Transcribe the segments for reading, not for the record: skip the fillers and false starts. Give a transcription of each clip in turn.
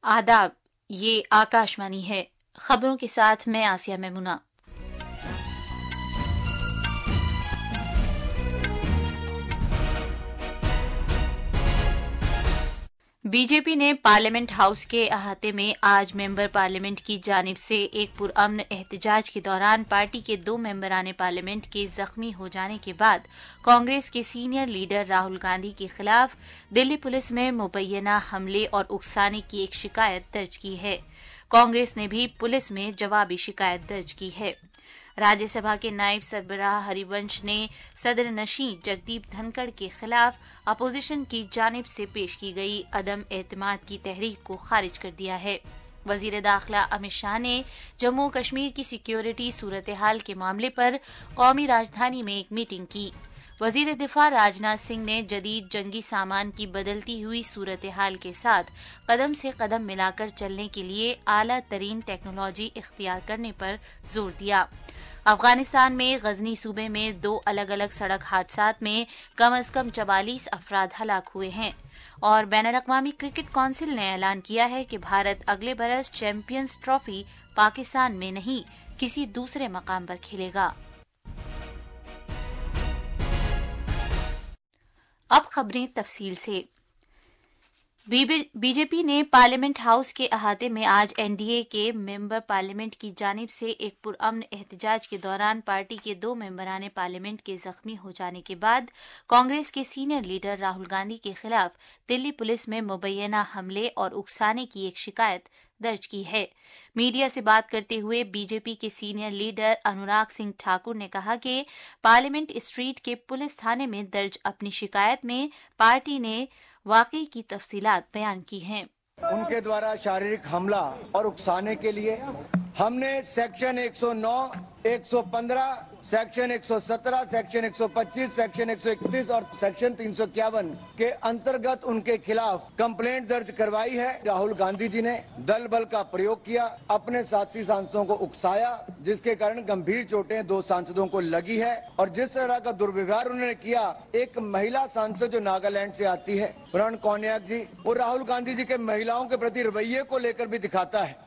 आदाब, ये आकाशवाणी है। खबरों के साथ मैं आसिया मेमुना। बीजेपी ने पार्लियामेंट हाउस के अहाते में आज मेंबर पार्लियामेंट की जानिब से एक पुरअमन एहतजाज के दौरान पार्टी के 2 मेंबरान पार्लियामेंट के जख्मी हो जाने के बाद कांग्रेस के सीनियर लीडर राहुल गांधी के खिलाफ दिल्ली पुलिस में मुबैना हमले और उकसाने की एक शिकायत दर्ज की है। कांग्रेस ने भी पुलिस में जवाबी शिकायत दर्ज की है। राज्यसभा के नायब सरबराह हरिवंश ने सदर नशीं जगदीप धनखड़ के खिलाफ अपोजिशन की जानिब से पेश की गई अदम एतमाद की तहरीक को खारिज कर दिया है। वजीर दाखिला अमित शाह ने जम्मू कश्मीर की सिक्योरिटी सूरत हाल के मामले पर कौमी राजधानी में एक मीटिंग की। वजीर दिफा राजनाथ सिंह ने जदीद जंगी सामान की बदलती हुई सूरत हाल के साथ कदम से कदम मिलाकर चलने के लिए आला तरीन टेक्नोलॉजी इख्तियार करने पर जोर दिया। अफगानिस्तान में गजनी सूबे में 2 अलग अलग सड़क हादसात में कम अज कम 44 अफराद हलाक हुए हैं और बैनुल-अक़वामी क्रिकेट काउंसिल ने ऐलान किया है कि भारत अगले बरस चैंपियंस ट्रॉफी पाकिस्तान में नहीं किसी दूसरे मकाम पर खेलेगा। अब खबरें तफसील से। बीजेपी ने पार्लियामेंट हाउस के अहाते में आज एनडीए के मेंबर पार्लियामेंट की जानिब से एक पुरअमन एहतजाज के दौरान पार्टी के 2 मेंबरान पार्लियामेंट के जख्मी हो जाने के बाद कांग्रेस के सीनियर लीडर राहुल गांधी के खिलाफ दिल्ली पुलिस में मुबैना हमले और उकसाने की एक शिकायत दर्ज की है। मीडिया से बात करते हुए बीजेपी के सीनियर लीडर अनुराग सिंह ठाकुर ने कहा कि पार्लियामेंट स्ट्रीट के पुलिस थाने में दर्ज अपनी शिकायत में पार्टी ने वाकई की तफसीलात बयान की हैं। उनके द्वारा शारीरिक हमला और उकसाने के लिए हमने सेक्शन 109, 115, सेक्शन 117, सेक्शन 125, सेक्शन 131 और सेक्शन 351 के अंतर्गत उनके खिलाफ कंप्लेंट दर्ज करवाई है। राहुल गांधी जी ने दल बल का प्रयोग किया, अपने साथी सांसदों को उकसाया, जिसके कारण गंभीर चोटें 2 सांसदों को लगी है और जिस तरह का दुर्व्यवहार उन्होंने किया, एक महिला सांसद जो नागालैंड से आती है प्रण कौनियाक जी, वो राहुल गांधी जी के महिलाओं के प्रति रवैये को लेकर भी दिखाता है।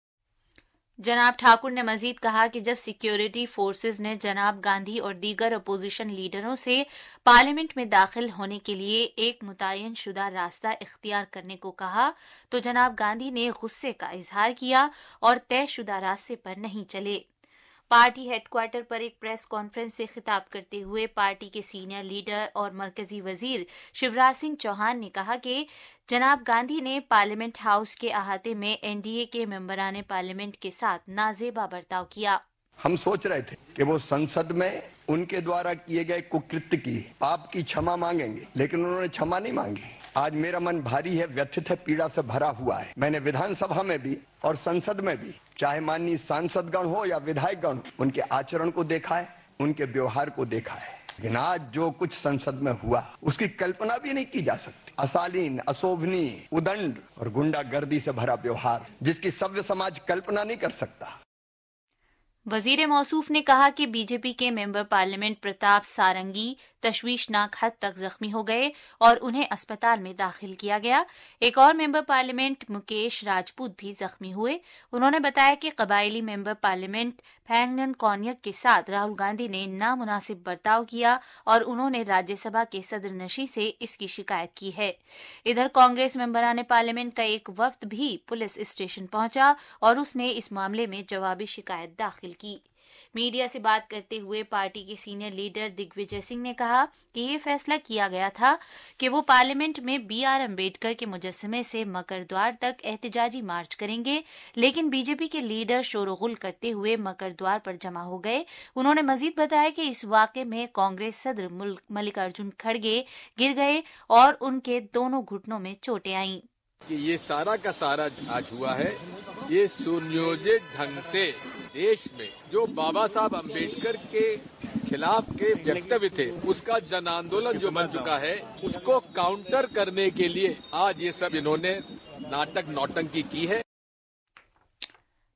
जनाब ठाकुर ने मजीद कहा कि जब सिक्योरिटी फोर्सेज ने जनाब गांधी और दीगर अपोजिशन लीडरों से पार्लियामेंट में दाखिल होने के लिए एक मुतय्यन शुदा रास्ता इख्तियार करने को कहा तो जनाब गांधी ने गुस्से का इजहार किया और तयशुदा रास्ते पर नहीं चले। पार्टी हेडक्वार्टर पर एक प्रेस कॉन्फ्रेंस से खिताब करते हुए पार्टी के सीनियर लीडर और मरकजी वजीर शिवराज सिंह चौहान ने कहा कि जनाब गांधी ने पार्लियामेंट हाउस के अहाते में एनडीए के मेंबरान पार्लियामेंट के साथ नाजेबा बर्ताव किया। हम सोच रहे थे कि वो संसद में उनके द्वारा किए गए कुकृत्य की पाप की क्षमा मांगेंगे, लेकिन उन्होंने क्षमा नहीं मांगी। आज मेरा मन भारी है, व्यथित है, पीड़ा से भरा हुआ है। मैंने विधानसभा में भी और संसद में भी, चाहे माननीय सांसदगण हो या विधायकगण हो, उनके आचरण को देखा है, उनके व्यवहार को देखा है, लेकिन आज जो कुछ संसद में हुआ उसकी कल्पना भी नहीं की जा सकती। अशालीन, अशोभनीय, उदंड और गुंडागर्दी से भरा व्यवहार जिसकी सभ्य समाज कल्पना नहीं कर सकता। वजीर मौसूफ ने कहा कि बीजेपी के मेंबर पार्लियामेंट प्रताप सारंगी तशवीशनाक हद तक जख्मी हो गए और उन्हें अस्पताल में दाखिल किया गया। एक और मेंबर पार्लियामेंट मुकेश राजपूत भी जख्मी हुए। उन्होंने बताया कि कबायली मेंबर पार्लियामेंट फैंगनन कौनियक के साथ राहुल गांधी ने नामुनासिब बर्ताव किया और उन्होंने राज्यसभा के सदर नशीं से इसकी शिकायत की है। इधर कांग्रेस मेंबरान पार्लियामेंट का एक वफ्द भी पुलिस स्टेशन पहुंचा और उसने इस मामले में जवाबी शिकायत दाखिल की। मीडिया से बात करते हुए पार्टी के सीनियर लीडर दिग्विजय सिंह ने कहा कि ये फैसला किया गया था कि वो पार्लियामेंट में बीआर अम्बेडकर के मुजस्समे से मकर द्वार तक एहतजाजी मार्च करेंगे, लेकिन बीजेपी के लीडर शोरगुल करते हुए मकर द्वार पर जमा हो गए। उन्होंने मजीद बताया कि इस वाक़े में कांग्रेस सदर मल्लिकार्जुन खड़गे गिर गए और उनके दोनों घुटनों में चोटें आईं। कि ये सारा का सारा आज हुआ है, ये सुनियोजित ढंग से देश में जो बाबा साहब अम्बेडकर के खिलाफ के वक्तव्य थे उसका जन आंदोलन जो बन चुका है, उसको काउंटर करने के लिए आज ये सब इन्होंने नाटक नौटंकी की है।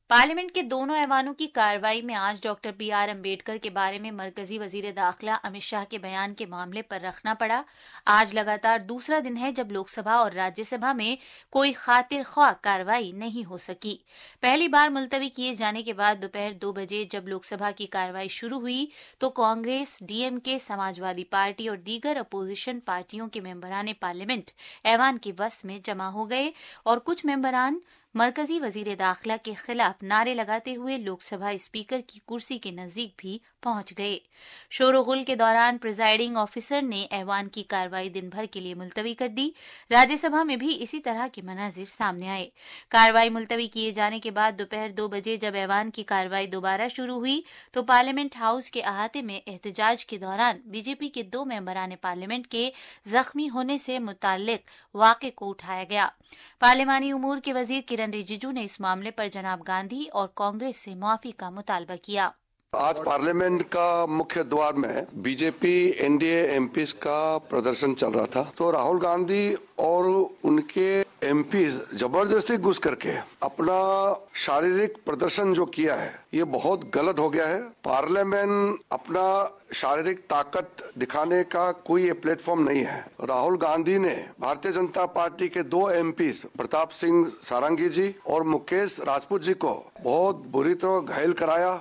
پارلیمنٹ کے دونوں ایوانوں کی کارروائی میں آج ڈاکٹر بی آر امبیڈکر کے بارے میں مرکزی وزیر داخلہ امت شاہ کے بیان کے معاملے پر رکھنا پڑا۔ آج لگاتار دوسرا دن ہے جب لوک سبھا اور راجیہ سبھا میں کوئی خاطر خواہ کارروائی نہیں ہو سکی۔ پہلی بار ملتوی کیے جانے کے بعد دوپہر 2 بجے جب لوک سبھا کی کارروائی شروع ہوئی تو کانگریس، ڈی ایم کے، سماجوادی پارٹی اور دیگر اپوزیشن پارٹیوں کے ممبران پارلیمنٹ ایوان کے وسط میں جمع ہو گئے اور کچھ ممبران مرکزی وزیر داخلہ کے خلاف نعرے لگاتے ہوئے لوک سبھا اسپیکر کی کرسی کے نزدیک بھی پہنچ گئے۔ شور و غل کے دوران پریزائڈنگ آفیسر نے ایوان کی کارروائی دن بھر کے لیے ملتوی کر دی۔ راجیہ سبھا میں بھی اسی طرح کے مناظر سامنے آئے۔ کارروائی ملتوی کیے جانے کے بعد دوپہر 2 بجے جب ایوان کی کارروائی دوبارہ شروع ہوئی تو پارلیمنٹ ہاؤس کے احاطے میں احتجاج کے دوران بی جے پی کے 2 ممبران پارلیمنٹ کے زخمی ہونے سے متعلق واقعے کو اٹھایا گیا۔ پارلیمانی امور کے وزیر کرن رجیجو نے اس معاملے پر جناب گاندھی اور کانگریس سے معافی کا مطالبہ کیا۔ آج پارلیمنٹ کا مکھیہ دوار میں B J P N D A M Ps کا پردرشن چل رہا تھا تو راہل گاندھی اور ان کے ایم پیز زبردستی گھس کر کے اپنا شاریرک پردرشن جو کیا ہے یہ بہت غلط ہو گیا ہے۔ پارلیمنٹ اپنا شاریرک طاقت دکھانے کا کوئی پلیٹ فارم نہیں ہے۔ راہل گاندھی نے بھارتیہ جنتا پارٹی کے 2 ایم پیز پرتاپ سنگھ سارنگی جی اور مکیش راجپوت جی کو بہت بری طرح گھائل کرایا۔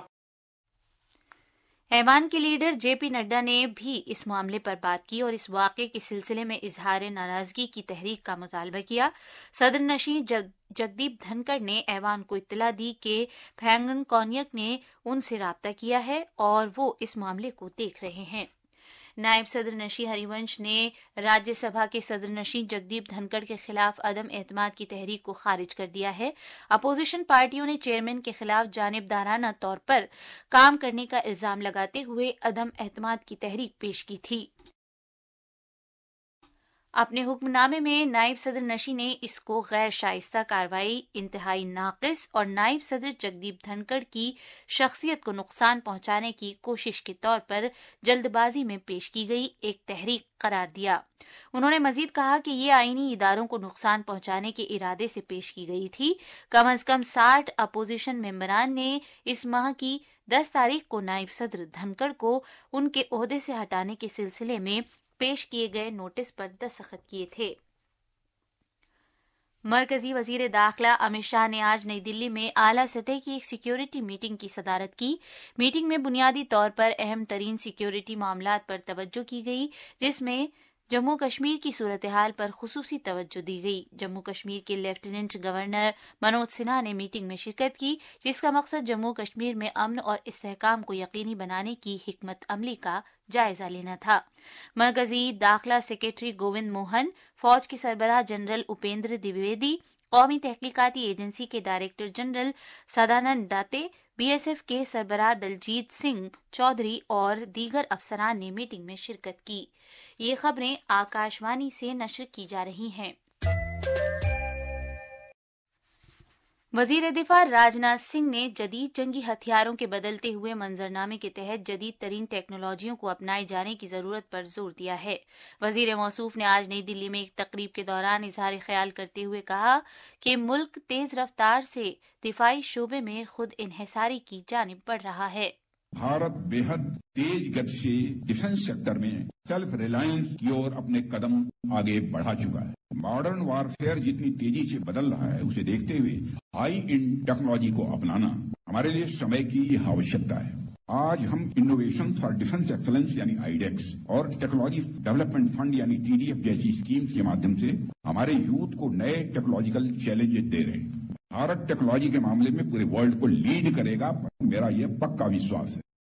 ایوان کے لیڈر جے پی نڈا نے بھی اس معاملے پر بات کی اور اس واقعے کے سلسلے میں اظہار ناراضگی کی تحریک کا مطالبہ کیا۔ صدر نشین جگدیپ دھنکڑ نے ایوان کو اطلاع دی کہ پھینگن کونیک نے ان سے رابطہ کیا ہے اور وہ اس معاملے کو دیکھ رہے ہیں۔ نائب صدر نشین ہری ونش نے راجیہ سبھا کے صدر نشین جگدیپ دھنکڑ کے خلاف عدم اعتماد کی تحریک کو خارج کر دیا ہے۔ اپوزیشن پارٹیوں نے چیئرمین کے خلاف جانبدارانہ طور پر کام کرنے کا الزام لگاتے ہوئے عدم اعتماد کی تحریک پیش کی تھی۔ اپنے حکم نامے میں نائب صدر نشین نے اس کو غیر شائستہ کارروائی، انتہائی ناقص اور نائب صدر جگدیپ دھنکڑ کی شخصیت کو نقصان پہنچانے کی کوشش کے طور پر جلد بازی میں پیش کی گئی ایک تحریک قرار دیا۔ انہوں نے مزید کہا کہ یہ آئینی اداروں کو نقصان پہنچانے کے ارادے سے پیش کی گئی تھی۔ کم از کم 60 اپوزیشن ممبران نے اس ماہ کی 10 تاریخ کو نائب صدر دھنکڑ کو ان کے عہدے سے ہٹانے کے سلسلے میں پیش کیے گئے نوٹس پر دستخط کیے تھے۔ مرکزی وزیر داخلہ امت شاہ نے آج نئی دلی میں اعلیٰ سطح کی ایک سیکیورٹی میٹنگ کی صدارت کی۔ میٹنگ میں بنیادی طور پر اہم ترین سیکیورٹی معاملات پر توجہ کی گئی، جس میں جموں کشمیر کی صورتحال پر خصوصی توجہ دی گئی۔ جموں کشمیر کے لیفٹیننٹ گورنر منوج سنہا نے میٹنگ میں شرکت کی، جس کا مقصد جموں کشمیر میں امن اور استحکام کو یقینی بنانے کی حکمت عملی کا جائزہ لینا تھا۔ مرکزی داخلہ سیکریٹری گووند موہن، فوج کے سربراہ جنرل اپیندر دویدی، قومی تحقیقاتی ایجنسی کے director general Sadanand Date, B S F کے سربراہ دلجیت سنگھ چودھری اور دیگر افسران نے میٹنگ میں شرکت کی۔ یہ خبریں آکاشوانی سے نشر کی جا رہی ہیں۔ وزیر دفاع راجناتھ سنگھ نے جدید جنگی ہتھیاروں کے بدلتے ہوئے منظرنامے کے تحت جدید ترین ٹیکنالوجیوں کو اپنائے جانے کی ضرورت پر زور دیا ہے۔ وزیر موصوف نے آج نئی دلی میں ایک تقریب کے دوران اظہار خیال کرتے ہوئے کہا کہ ملک تیز رفتار سے دفاعی شعبے میں خود انحصاری کی جانب بڑھ رہا ہے۔ بھارت بے حد تیز گتی سے ڈیفنس سیکٹر میں سیلف ریلائنس کی اور اپنے قدم آگے بڑھا چکا ہے۔ ماڈرن وارفیئر جتنی تیزی سے بدل رہا ہے اسے دیکھتے ہوئے ہائی اینڈ ٹیکنالوجی کو اپنانا ہمارے لیے سمے کی آوشکتا ہے۔ آج ہم انوویشن فار ڈیفنس ایکسلنس یعنی آئیڈیکس اور ٹیکنالوجی ڈیولپمنٹ فنڈ یعنی ٹی ڈی ایف جیسی اسکیمز کے مادھیم سے ہمارے یوتھ کو نئے ٹیکنالوجیکل چیلنج دے رہے ہیں۔ بھارت ٹیکنالوجی کے معاملے میں پورے ورلڈ کو لیڈ کرے گا، میرا یہ پکا وشواس ہے۔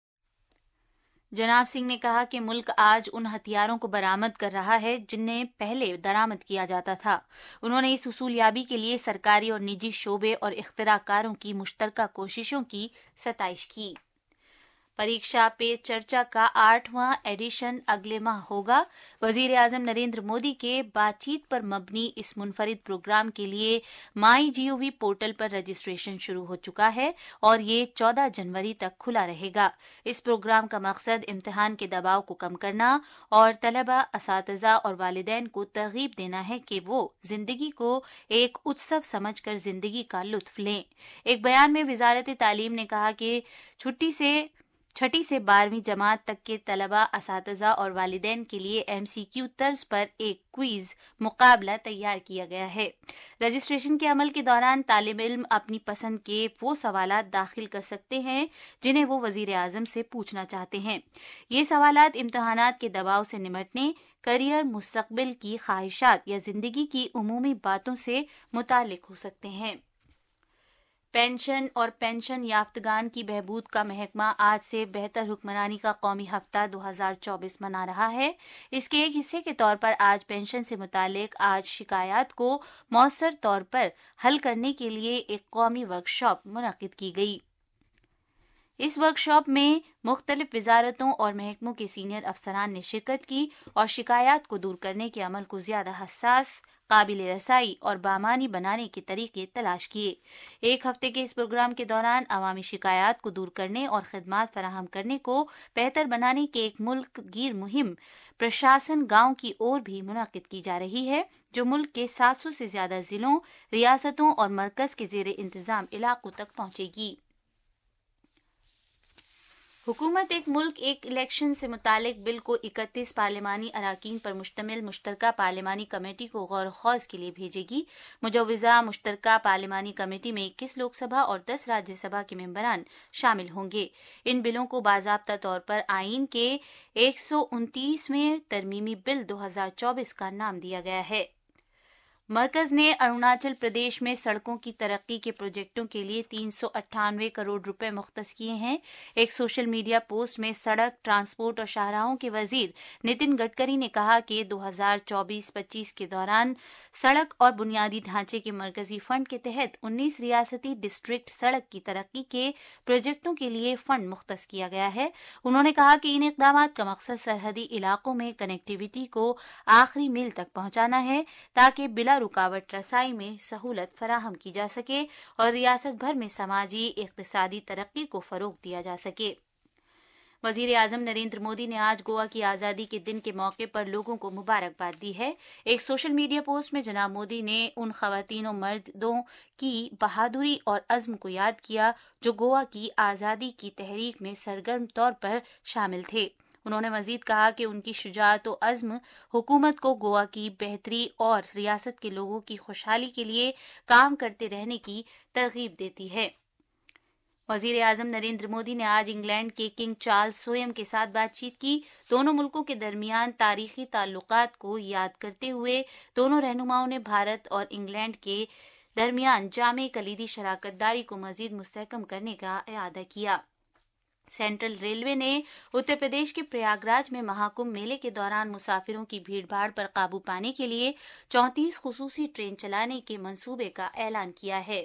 جناب سنگھ نے کہا کہ ملک آج ان ہتھیاروں کو برآمد کر رہا ہے جنہیں پہلے درآمد کیا جاتا تھا۔ انہوں نے اس حصولیابی کے لیے سرکاری اور نجی شعبے اور اختراع کاروں کی مشترکہ کوششوں کی ستائش کی۔ परीक्षा पे चर्चा का 8वां एडिशन अगले माह होगा। वजीर आजम नरेंद्र मोदी के बातचीत पर मबनी इस मुनफरिद प्रोग्राम के लिए MyGov पोर्टल पर रजिस्ट्रेशन शुरू हो चुका है और ये 14 जनवरी तक खुला रहेगा। इस प्रोग्राम का मकसद इम्तिहान के दबाव को कम करना और तलबा, असातिज़ा और वालिदैन को तरगीब देना है कि वो जिंदगी को एक उत्सव समझकर जिंदगी का लुत्फ लें। एक बयान में वजारत तालीम ने कहा कि छठी से 12वीं जमात तक के तलबा, असातिज़ा और वालिदैन के लिए MCQ तर्ज पर एक क्विज मुकाबला तैयार किया गया है। रजिस्ट्रेशन के अमल के दौरान तालिब इल्म अपनी पसंद के वो सवालात दाखिल कर सकते हैं जिन्हें वो वजीर आजम से पूछना चाहते हैं। ये सवालात इम्तिहानात के दबाव से निमटने, करियर, मुस्तकबिल की ख्वाहिशात या जिंदगी की उमूमी बातों से मुताल्लिक हो सकते हैं। पेंशन और पेंशन याफ्तगान की बहबूद का महकमा आज से बेहतर हुक्मरानी का कौमी हफ्ता 2024 मना रहा है। इसके एक हिस्से के तौर पर आज पेंशन से मुतालिक आज शिकायत को मौसर तौर पर हल करने के लिए एक कौमी वर्कशॉप मुनक्किद की गई। इस वर्कशॉप में मुख्तलिफ वजारतों और महकमों के सीनियर अफसरान ने शिरकत की और शिकायत को दूर करने के अमल को ज्यादा हसास, काबिल रसाई और बामानी बनाने के तरीके तलाश किए। एक हफ्ते के इस प्रोग्राम के दौरान अवामी शिकायत को दूर करने और खिदमात फराहम करने को बेहतर बनाने के एक मुल्क गिर मुहिम प्रशासन गांव की ओर भी मुनक्किद की जा रही है, जो मुल्क के 700 से ज्यादा जिलों, रियासतों और मरकज के जेर इंतजाम इलाकों तक पहुंचेगी। हुकूमत एक मुल्क एक इलेक्शन से मुतालिक बिल को 31 पार्लिमानी अराकीन पर मुश्तमिल मुश्तरका पार्लिमानी कमेटी को गौर खौज के लिए भेजेगी। मुजव्विज़ा मुश्तरका पार्लिमानी कमेटी में 21 लोकसभा और 10 राज्यसभा के मेंबरान शामिल होंगे। इन बिलों को बाज़ाब्ता तौर पर आईन के 129वें तरमीमी बिल 2024 का नाम दिया गया है। मरकज ने अरुणाचल प्रदेश में सड़कों की तरक्की के प्रोजेक्टों के लिए 398 करोड़ रुपए मुख्तस किए हैं। एक सोशल मीडिया पोस्ट में सड़क, ट्रांसपोर्ट और शाहराहों के वजीर नितिन गडकरी ने कहा कि 2024-25 के दौरान सड़क और बुनियादी ढांचे के मरकजी फंड के तहत 19 रियासती डिस्ट्रिक्ट सड़क की तरक्की के प्रोजेक्टों के लिए फंड मुख्तस किया गया है। उन्होंने कहा कि इन इक़दामात का मकसद सरहदी इलाकों में कनेक्टिविटी को आखिरी मील तक पहुंचाना है ताकि बिला रुकावट रसाई में सहूलत फराहम की जा सके और रियासत भर में समाजी इक़्तिसादी तरक्की को फरोग दिया जा सके। वजीर आजम नरेंद्र मोदी ने आज गोवा की आज़ादी के दिन के मौके पर लोगों को मुबारकबाद दी है। एक सोशल मीडिया पोस्ट में जनाब मोदी ने उन खवातीन और मर्दों की बहादुरी और अज़्म को याद किया जो गोवा की आज़ादी की तहरीक में सरगर्म तौर पर शामिल थे। उन्होंने मजीद कहा कि उनकी शुजाअत और अज़्म हुकूमत को गोवा की बेहतरी और रियासत के लोगों की खुशहाली के लिए काम करते रहने की तरगीब देती है। वजीर आजम नरेंद्र मोदी ने आज इंग्लैंड के किंग चार्ल्स सोयम के साथ बातचीत की। दोनों मुल्कों के दरमियान तारीखी ताल्लुकात को याद करते हुए दोनों रहनुमाओं ने भारत और इंग्लैंड के दरमियान जामे कलीदी शराकतदारी को मजीद मुस्तहकम करने का इरादा किया। सेंट्रल रेलवे ने उत्तर प्रदेश के प्रयागराज में महाकुंभ मेले के दौरान मुसाफिरों की भीड़भाड़ पर काबू पाने के लिए 34 खुसूसी ट्रेन चलाने के मंसूबे का ऐलान किया है।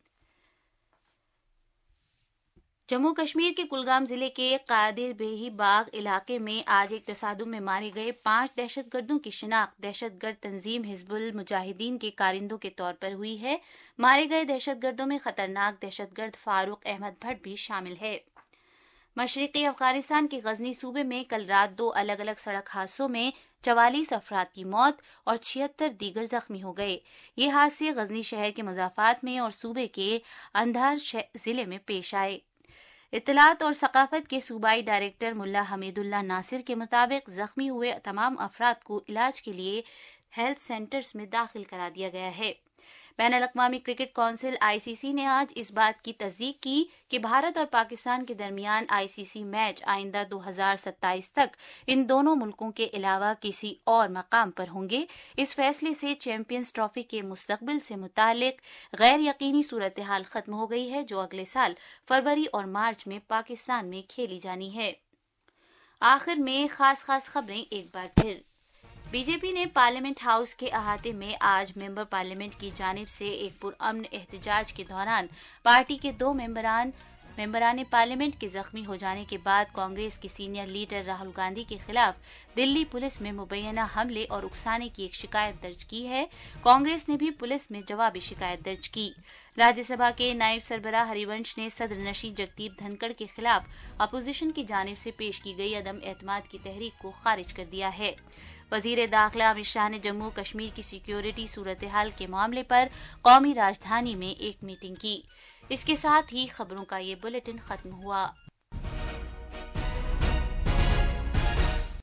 जम्मू कश्मीर के कुलगाम जिले के कादिर बेही बाग इलाके में आज एक तसादुम में मारे गए 5 दहशतगर्दों की शिनाख्त दहशतगर्द तंजीम हिजबुल मुजाहिदीन के कारिंदों के तौर पर हुई है। मारे गए दहशतगर्दों में खतरनाक दहशतगर्द फारूक अहमद भट्ट भी शामिल है। मशरिकी अफगानिस्तान के गजनी सूबे में कल रात 2 अलग अलग सड़क हादसों में 44 अफराद की मौत और 76 दीगर जख्मी हो गए। ये हादसे गजनी शहर के मुजाफात में और सूबे के अंधार जिले में पेश आए। इत्तलात और सकाफत के सूबाई डायरेक्टर मुल्ला हमीदुल्लाह नासिर के मुताबिक जख्मी हुए तमाम अफराद को इलाज के लिए हेल्थ सेंटर्स में दाखिल करा दिया गया है। बैनुल-अक़वामी क्रिकेट काउंसिल ICC ने आज इस बात की तस्दीक की कि भारत और पाकिस्तान के दरमियान ICC मैच आइंदा 2027 तक इन दोनों मुल्कों के अलावा किसी और मकाम पर होंगे। इस फैसले से चैंपियंस ट्रॉफी के मुस्तकबिल से मुतालिक गैर यकीनी सूरत हाल खत्म हो गई है जो अगले साल फरवरी और मार्च में पाकिस्तान में खेली जानी है। आखिर में खास खबरें एक बार फिर। बीजेपी ने पार्लियामेंट हाउस के अहाते में आज मेंबर पार्लियामेंट की जानिब से एक पुरअमन एहतजाज के दौरान पार्टी के 2 मेंबरान ممبران پارلیمنٹ کے زخمی ہو جانے کے بعد کانگریس کے سینئر لیڈر راہل گاندھی کے خلاف دلی پولیس میں مبینہ حملے اور اکسانے کی ایک شکایت درج کی ہے۔ کانگریس نے بھی پولیس میں جوابی شکایت درج کی۔ راجیہ سبھا کے نائب سربراہ ہری ونش نے صدر نشین جگدیپ دھنکڑ کے خلاف اپوزیشن کی جانب سے پیش کی گئی عدم اعتماد کی تحریک کو خارج کر دیا ہے۔ وزیر داخلہ امت شاہ نے جموں کشمیر کی سیکیورٹی صورتحال کے معاملے پر قومی راجدھانی میں ایک میٹنگ کی۔ اس کے ساتھ ہی خبروں کا یہ بلیٹن ختم ہوا۔